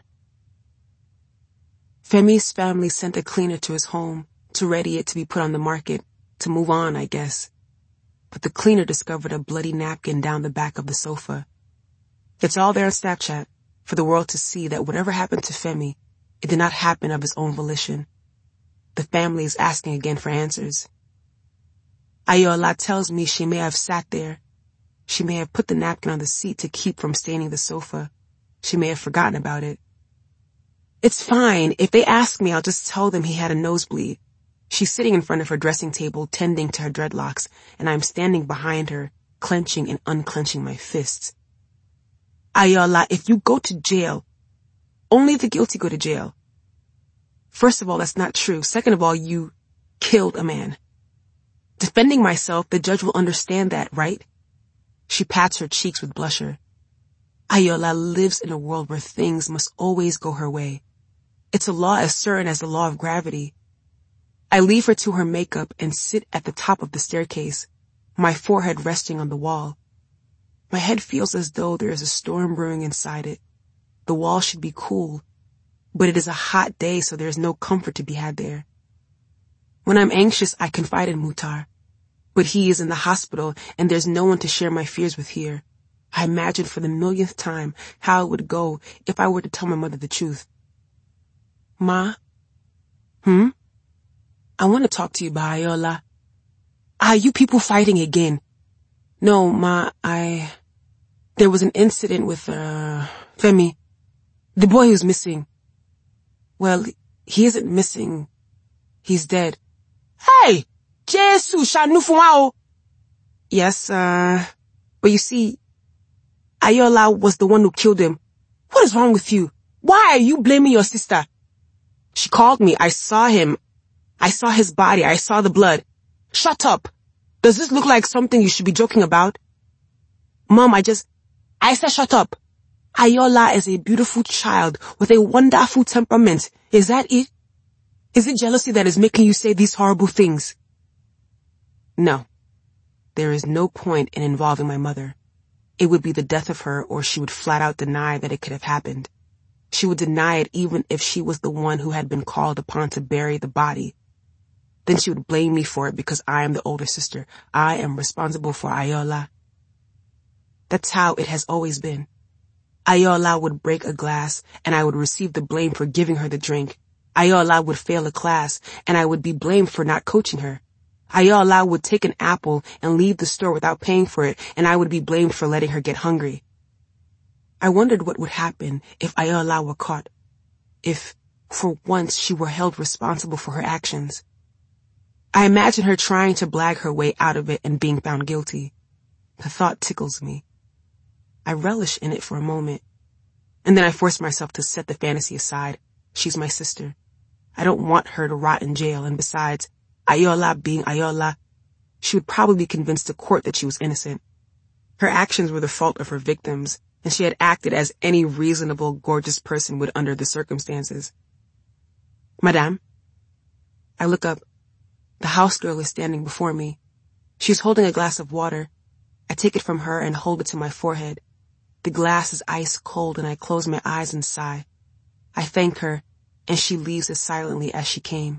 Femi's family sent a cleaner to his home to ready it to be put on the market, to move on, I guess. But the cleaner discovered a bloody napkin down the back of the sofa. It's all there on Snapchat for the world to see that whatever happened to Femi, it did not happen of his own volition. The family is asking again for answers. Ayola tells me she may have sat there. She may have put the napkin on the seat to keep from staining the sofa. She may have forgotten about it. It's fine. If they ask me, I'll just tell them he had a nosebleed. She's sitting in front of her dressing table, tending to her dreadlocks, and I'm standing behind her, clenching and unclenching my fists. Ayola, if you go to jail, only the guilty go to jail. First of all, that's not true. Second of all, you killed a man. Defending myself, the judge will understand that, right? She pats her cheeks with blusher. Ayola lives in a world where things must always go her way. It's a law as certain as the law of gravity. I leave her to her makeup and sit at the top of the staircase, my forehead resting on the wall. My head feels as though there is a storm brewing inside it. The wall should be cool, but it is a hot day, so there is no comfort to be had there. When I'm anxious, I confide in Muhtar, but he is in the hospital and there's no one to share my fears with here. I imagine for the millionth time how it would go if I were to tell my mother the truth. Ma? I want to talk to you about Ayola. You people fighting again? No, Ma, there was an incident with, Femi. The boy who's missing. Well, he isn't missing. He's dead. Hey! Jesus, Shanufumao! Yes, but you see, Ayola was the one who killed him. What is wrong with you? Why are you blaming your sister? She called me. I saw him. I saw his body. I saw the blood. Shut up. Does this look like something you should be joking about? Mom, I said shut up. Ayola is a beautiful child with a wonderful temperament. Is that it? Is it jealousy that is making you say these horrible things? No. There is no point in involving my mother. It would be the death of her, or she would flat out deny that it could have happened. She would deny it even if she was the one who had been called upon to bury the body. Then she would blame me for it because I am the older sister. I am responsible for Ayola. That's how it has always been. Ayola would break a glass, and I would receive the blame for giving her the drink. Ayola would fail a class, and I would be blamed for not coaching her. Ayola would take an apple and leave the store without paying for it, and I would be blamed for letting her get hungry. I wondered what would happen if Ayola were caught. If, for once, she were held responsible for her actions. I imagine her trying to blag her way out of it and being found guilty. The thought tickles me. I relish in it for a moment. And then I force myself to set the fantasy aside. She's my sister. I don't want her to rot in jail, and besides, Ayola being Ayola, she would probably convince the court that she was innocent. Her actions were the fault of her victims, and she had acted as any reasonable, gorgeous person would under the circumstances. Madame? I look up. The house girl is standing before me. She's holding a glass of water. I take it from her and hold it to my forehead. The glass is ice cold and I close my eyes and sigh. I thank her, and she leaves as silently as she came.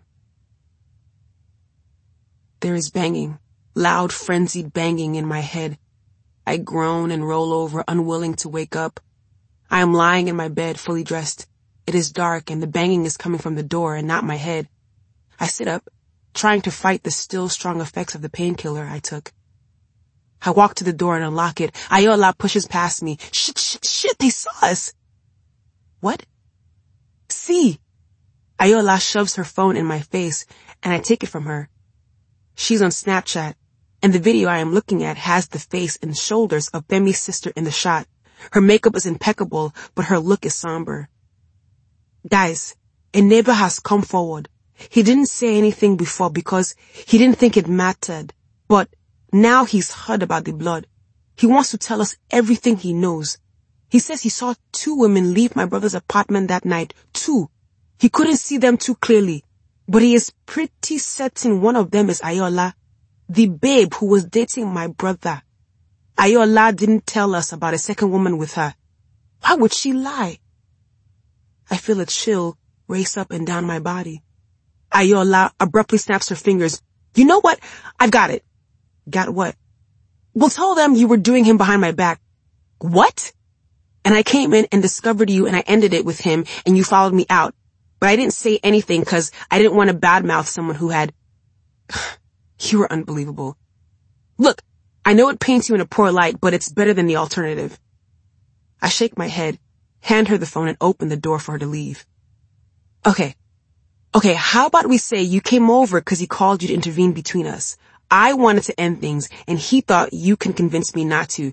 There is banging, loud, frenzied banging in my head. I groan and roll over, unwilling to wake up. I am lying in my bed, fully dressed. It is dark and the banging is coming from the door and not my head. I sit up, trying to fight the still strong effects of the painkiller I took. I walk to the door and unlock it. Ayola pushes past me. Shit, they saw us. What? See. Ayola shoves her phone in my face, and I take it from her. She's on Snapchat, and the video I am looking at has the face and shoulders of Femi's sister in the shot. Her makeup is impeccable, but her look is somber. Guys, a neighbor has come forward. He didn't say anything before because he didn't think it mattered, but now he's heard about the blood. He wants to tell us everything he knows. He says he saw 2 women leave my brother's apartment that night. 2. He couldn't see them too clearly, but he is pretty certain one of them is Ayola, the babe who was dating my brother. Ayola didn't tell us about a second woman with her. Why would she lie? I feel a chill race up and down my body. Ayola abruptly snaps her fingers. You know what? I've got it. Got what? Well, tell them you were doing him behind my back. What? And I came in and discovered you and I ended it with him and you followed me out. But I didn't say anything because I didn't want to badmouth someone who had... You were unbelievable. Look, I know it paints you in a poor light, but it's better than the alternative. I shake my head, hand her the phone, and open the door for her to leave. Okay, how about we say you came over because he called you to intervene between us. I wanted to end things, and he thought you can convince me not to.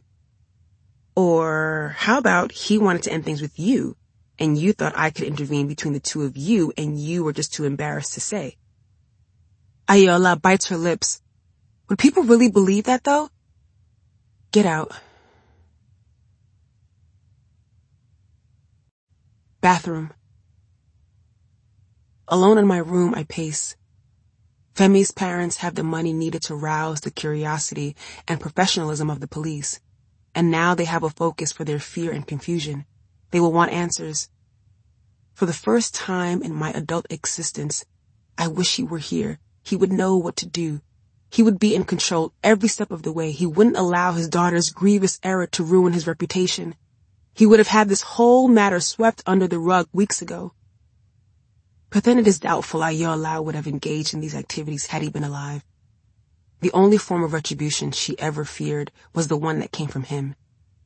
Or how about he wanted to end things with you, and you thought I could intervene between the two of you, and you were just too embarrassed to say. Ayola bites her lips. Would people really believe that, though? Get out. Bathroom. Alone in my room, I pace. Femi's parents have the money needed to rouse the curiosity and professionalism of the police, and now they have a focus for their fear and confusion. They will want answers. For the first time in my adult existence, I wish he were here. He would know what to do. He would be in control every step of the way. He wouldn't allow his daughter's grievous error to ruin his reputation. He would have had this whole matter swept under the rug weeks ago. But then it is doubtful Ayola would have engaged in these activities had he been alive. The only form of retribution she ever feared was the one that came from him.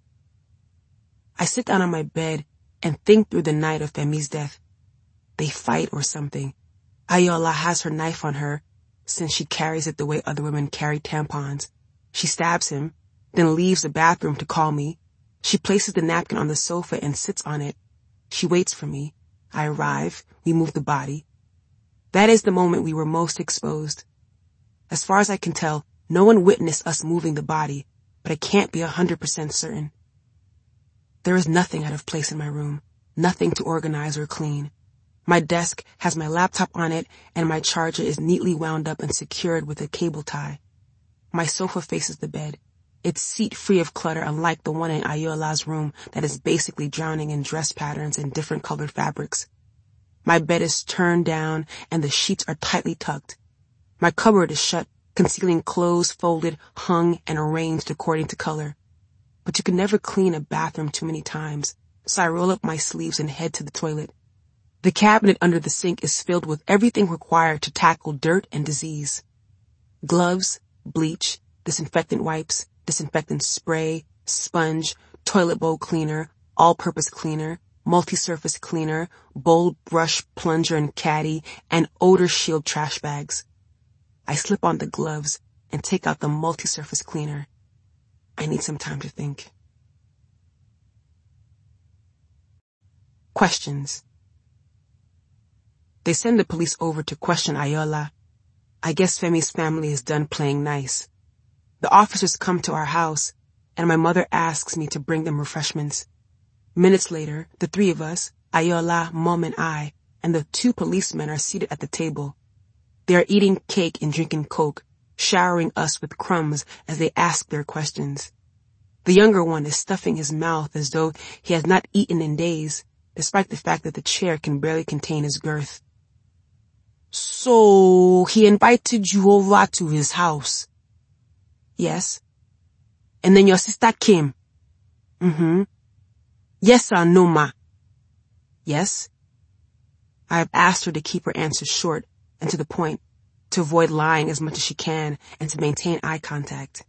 I sit down on my bed and think through the night of Femi's death. They fight or something. Ayola has her knife on her, since she carries it the way other women carry tampons. She stabs him, then leaves the bathroom to call me. She places the napkin on the sofa and sits on it. She waits for me. I arrive. We move the body. That is the moment we were most exposed. As far as I can tell, no one witnessed us moving the body, but I can't be 100% certain. There is nothing out of place in my room, nothing to organize or clean. My desk has my laptop on it, and my charger is neatly wound up and secured with a cable tie. My sofa faces the bed, its seat free of clutter, unlike the one in Ayola's room that is basically drowning in dress patterns and different colored fabrics. My bed is turned down, and the sheets are tightly tucked. My cupboard is shut, concealing clothes folded, hung, and arranged according to color. But you can never clean a bathroom too many times, so I roll up my sleeves and head to the toilet. The cabinet under the sink is filled with everything required to tackle dirt and disease. Gloves, bleach, disinfectant wipes, disinfectant spray, sponge, toilet bowl cleaner, all-purpose cleaner, multi-surface cleaner, bowl, brush, plunger, and caddy, and odor shield trash bags. I slip on the gloves and take out the multi-surface cleaner. I need some time to think. Questions. They send the police over to question Ayola. I guess Femi's family is done playing nice. The officers come to our house, and my mother asks me to bring them refreshments. Minutes later, the 3 of us, Ayola, Mom, and I, and the 2 policemen are seated at the table. They are eating cake and drinking Coke, showering us with crumbs as they ask their questions. The younger one is stuffing his mouth as though he has not eaten in days, despite the fact that the chair can barely contain his girth. So, he invited you over to his house? Yes. And then your sister came? Mm-hmm. Yes or no, ma? Yes. I have asked her to keep her answers short and to the point, to avoid lying as much as she can and to maintain eye contact.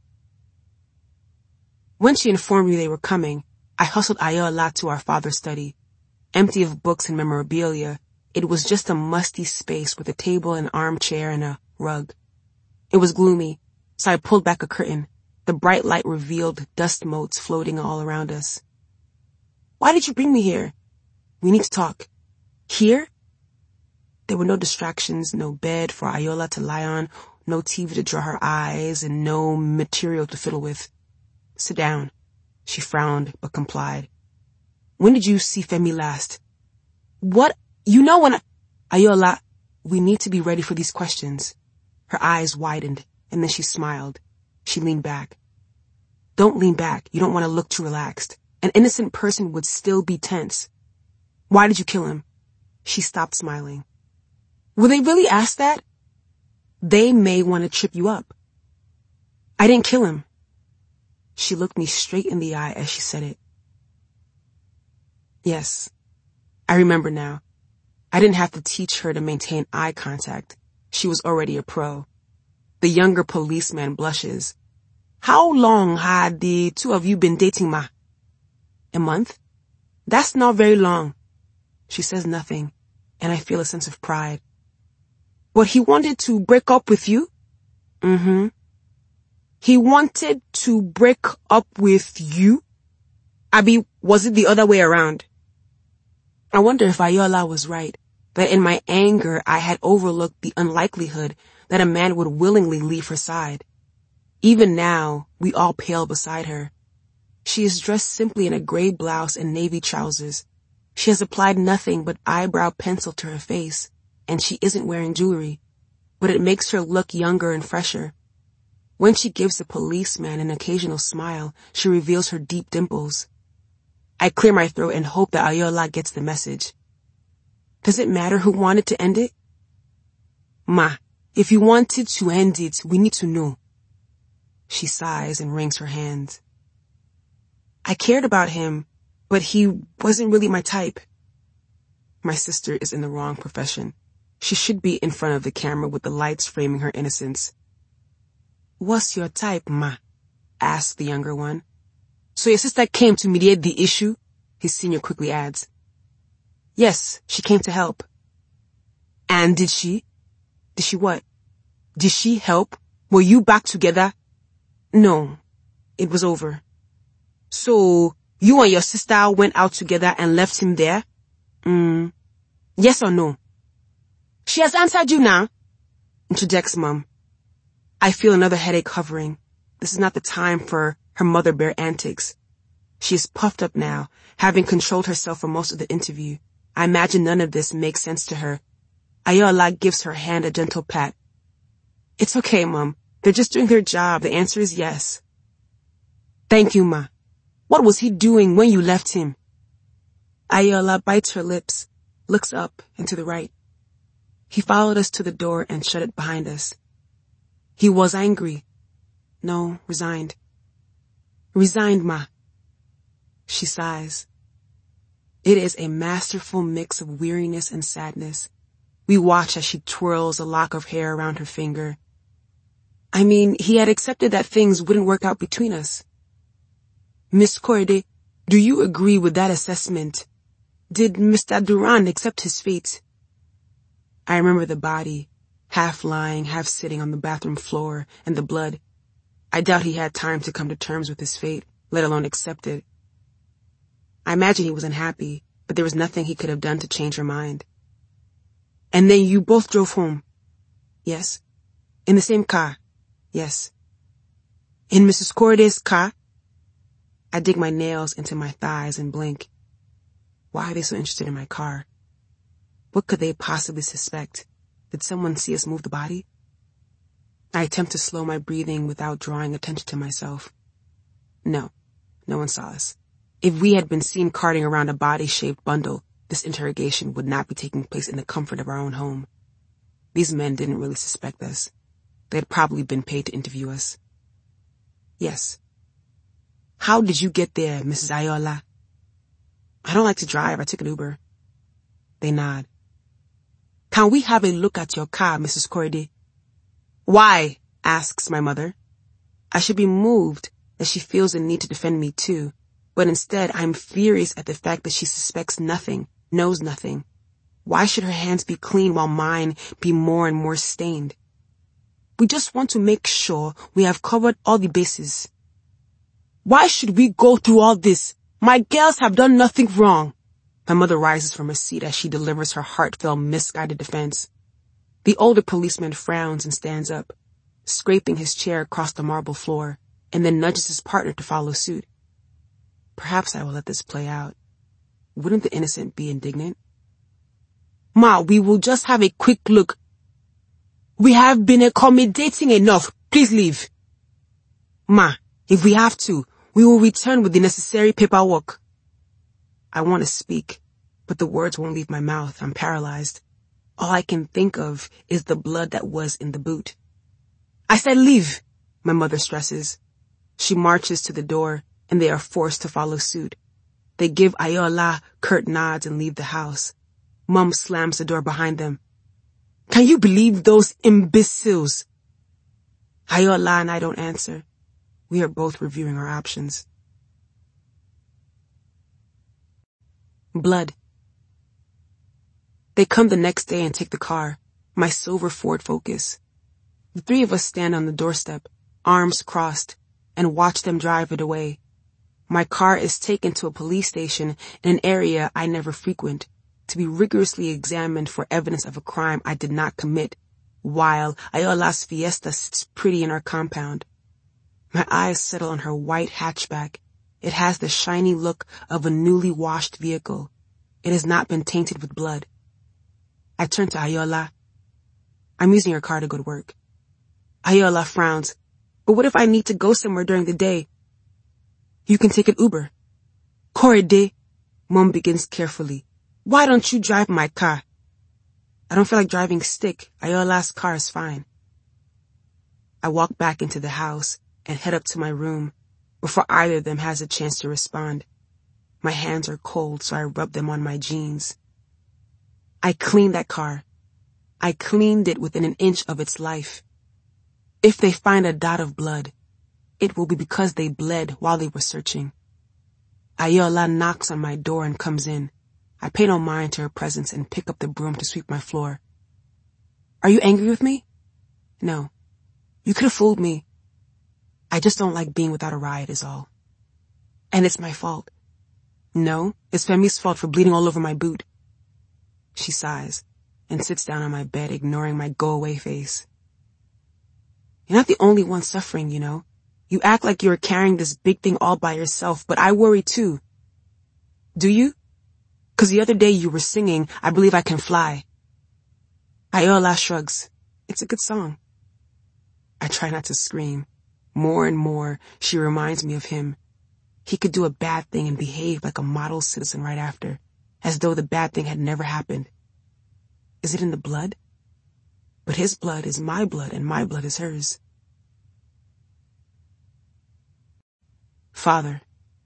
When she informed me they were coming, I hustled Ayola to our father's study. Empty of books and memorabilia, It was just a musty space with a table, an armchair, and a rug. It was gloomy, so I pulled back a curtain. The bright light revealed dust motes floating all around us. Why did you bring me here? We need to talk. Here? There were no distractions, no bed for Ayola to lie on, no TV to draw her eyes, and no material to fiddle with. Sit down. She frowned, but complied. When did you see Femi last? What? You know when Ayola, we need to be ready for these questions. Her eyes widened, and then she smiled. She leaned back. Don't lean back. You don't want to look too relaxed. An innocent person would still be tense. Why did you kill him? She stopped smiling. Will they really ask that? They may want to trip you up. I didn't kill him. She looked me straight in the eye as she said it. Yes, I remember now. I didn't have to teach her to maintain eye contact. She was already a pro. The younger policeman blushes. How long had the two of you been dating, Ma? A month? That's not very long. She says nothing, and I feel a sense of pride. But he wanted to break up with you? Mm-hmm. He wanted to break up with you? Abi, was it the other way around? I wonder if Ayola was right, that in my anger I had overlooked the unlikelihood that a man would willingly leave her side. Even now, we all pale beside her. She is dressed simply in a gray blouse and navy trousers. She has applied nothing but eyebrow pencil to her face, and she isn't wearing jewelry, but it makes her look younger and fresher. When she gives the policeman an occasional smile, she reveals her deep dimples. I clear my throat and hope that Ayola gets the message. Does it matter who wanted to end it? Ma, if you wanted to end it, we need to know. She sighs and wrings her hands. I cared about him, but he wasn't really my type. My sister is in the wrong profession. She should be in front of the camera with the lights framing her innocence. What's your type, Ma? Asked the younger one. So your sister came to mediate the issue? His senior quickly adds. Yes, she came to help. And did she? Did she what? Did she help? Were you back together? No, it was over. So, you and your sister went out together and left him there? Yes or no? She has answered you now, interjects Mom. I feel another headache hovering. This is not the time for her mother bear antics. She is puffed up now, having controlled herself for most of the interview. I imagine none of this makes sense to her. Ayola gives her hand a gentle pat. It's okay, Mom. They're just doing their job. The answer is yes. Thank you, Ma. What was he doing when you left him? Ayola bites her lips, looks up and to the right. He followed us to the door and shut it behind us. He was angry. No, resigned. Resigned, Ma. She sighs. It is a masterful mix of weariness and sadness. We watch as she twirls a lock of hair around her finger. I mean, he had accepted that things wouldn't work out between us. Miss Korede, do you agree with that assessment? Did Mr. Duran accept his fate? I remember the body, half lying, half sitting on the bathroom floor, and the blood. I doubt he had time to come to terms with his fate, let alone accept it. I imagine he was unhappy, but there was nothing he could have done to change her mind. And then you both drove home? Yes. In the same car? Yes. In Mrs. Korede's car? I dig my nails into my thighs and blink. Why are they so interested in my car? What could they possibly suspect? Did someone see us move the body? I attempt to slow my breathing without drawing attention to myself. No, no one saw us. If we had been seen carting around a body-shaped bundle, this interrogation would not be taking place in the comfort of our own home. These men didn't really suspect us. They had probably been paid to interview us. Yes. How did you get there, Mrs. Ayola? I don't like to drive. I took an Uber. They nod. Can we have a look at your car, Mrs. Korede? Why? Asks my mother. I should be moved that she feels the need to defend me too, but instead I'm furious at the fact that she suspects nothing, knows nothing. Why should her hands be clean while mine be more and more stained? We just want to make sure we have covered all the bases. Why should we go through all this? My girls have done nothing wrong. My mother rises from her seat as she delivers her heartfelt, misguided defense. The older policeman frowns and stands up, scraping his chair across the marble floor, and then nudges his partner to follow suit. Perhaps I will let this play out. Wouldn't the innocent be indignant? Ma, we will just have a quick look. We have been accommodating enough. Please leave. Ma, if we have to, we will return with the necessary paperwork. I want to speak, but the words won't leave my mouth. I'm paralyzed. All I can think of is the blood that was in the boot. I said leave, my mother stresses. She marches to the door, and they are forced to follow suit. They give Ayola curt nods and leave the house. Mom slams the door behind them. Can you believe those imbeciles? Ayola and I don't answer. We are both reviewing our options. Blood. They come the next day and take the car, my silver Ford Focus. The three of us stand on the doorstep, arms crossed, and watch them drive it away. My car is taken to a police station in an area I never frequent, to be rigorously examined for evidence of a crime I did not commit, while Ayola's Fiesta sits pretty in our compound. My eyes settle on her white hatchback. It has the shiny look of a newly washed vehicle. It has not been tainted with blood. I turn to Ayola. I'm using your car to go to work. Ayola frowns. But what if I need to go somewhere during the day? You can take an Uber. Korede, Mom begins carefully. Why don't you drive my car? I don't feel like driving stick. Ayola's car is fine. I walk back into the house and head up to my room before either of them has a chance to respond. My hands are cold, so I rub them on my jeans. I cleaned that car. I cleaned it within an inch of its life. If they find a dot of blood, it will be because they bled while they were searching. Ayola knocks on my door and comes in. I pay no mind to her presence and pick up the broom to sweep my floor. Are you angry with me? No. You could have fooled me. I just don't like being without a ride is all. And it's my fault. No, it's Femi's fault for bleeding all over my boot. She sighs and sits down on my bed, ignoring my go-away face. You're not the only one suffering, you know. You act like you're carrying this big thing all by yourself, but I worry too. Do you? 'Cause the other day you were singing, I Believe I Can Fly. Ayola shrugs. It's a good song. I try not to scream. More and more, she reminds me of him. He could do a bad thing and behave like a model citizen right after, as though the bad thing had never happened. Is it in the blood? But his blood is my blood and my blood is hers. Father.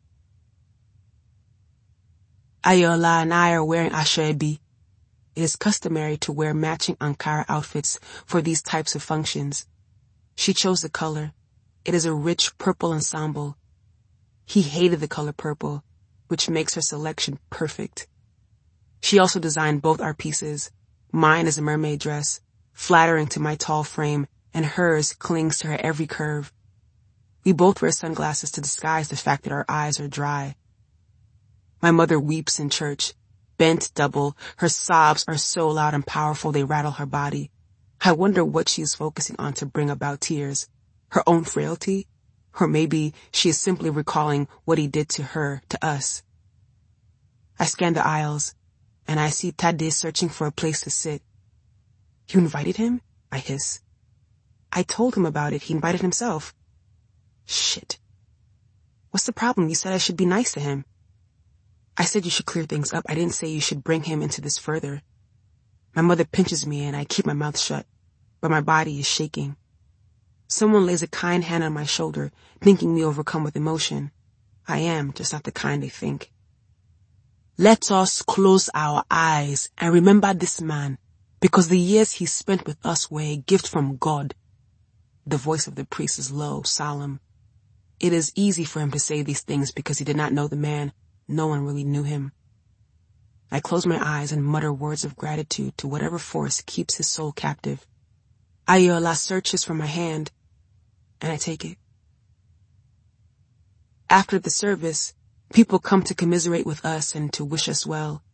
Ayola and I are wearing asoebi. It is customary to wear matching Ankara outfits for these types of functions. She chose the color. It is a rich purple ensemble. He hated the color purple, which makes her selection perfect. She also designed both our pieces. Mine is a mermaid dress, flattering to my tall frame, and hers clings to her every curve. We both wear sunglasses to disguise the fact that our eyes are dry. My mother weeps in church, bent double. Her sobs are so loud and powerful they rattle her body. I wonder what she is focusing on to bring about tears. Her own frailty? Or maybe she is simply recalling what he did to her, to us. I scan the aisles, and I see Tade searching for a place to sit. You invited him? I hiss. I told him about it. He invited himself. Shit. What's the problem? You said I should be nice to him. I said you should clear things up. I didn't say you should bring him into this further. My mother pinches me and I keep my mouth shut, but my body is shaking. Someone lays a kind hand on my shoulder, thinking me overcome with emotion. I am, just not the kind they think. Let us close our eyes and remember this man, because the years he spent with us were a gift from God. The voice of the priest is low, solemn. It is easy for him to say these things because he did not know the man. No one really knew him. I close my eyes and mutter words of gratitude to whatever force keeps his soul captive. Ayo Allah searches for my hand, and I take it. After the service, people come to commiserate with us and to wish us well.